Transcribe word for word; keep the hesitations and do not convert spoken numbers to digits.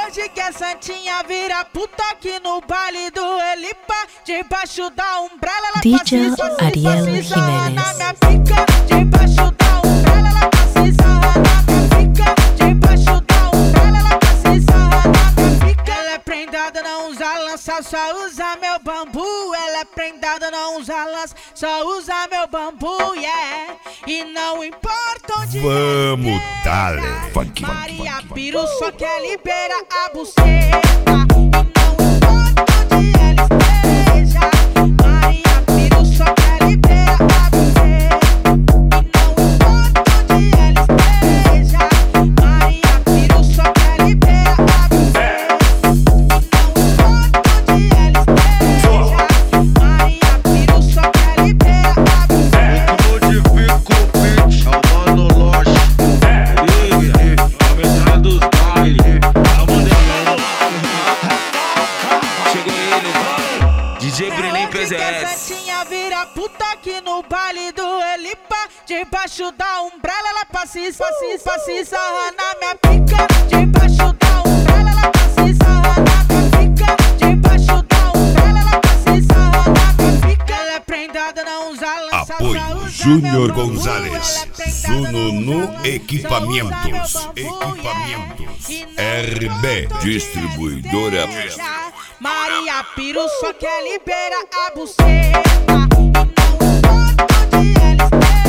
Hoje que a Santinha vira puta aqui no baile do Elipa. Debaixo da umbrella ela D J passa Ariel na Jimenez. minha pica. Debaixo da umbrella ela passa na minha pica. Debaixo da umbrella ela passa na minha pica. Ela é prendada, não usa lança, só usa meu bambu. Ela é prendada, não usa lança, só usa meu bambu, yeah. E não importa onde Vamos, dale. funk, Maria Piru só quer libera a buceta. E não importa onde ela esteja, Maria Piru só quer libera a buceta. E não importa onde ela esteja, Maria Piru só quer libera a buceta. E não importa onde ela esteja, Maria Piru só quer libera a buceta. Modifica o beat, é o mano loja. A metade dos baile, a bandeirão. Cheguei ele, D J Brenin P Z S. Santinha vira puta aqui no baile do Elipa. Debaixo da umbrella ela passa e passa passa e sarra na minha pica. Debaixo da umbrella ela passa e sarra na minha pica. Debaixo da umbrella ela passa e sarra na minha pica. Ela é prendada, não usa lança. Apoio Júnior Gonzalez, Zuno no Equipamentos. Equipamentos. R B Distribuidora. Maria Piru só quer libera a buceta. E não importa onde ela esteja.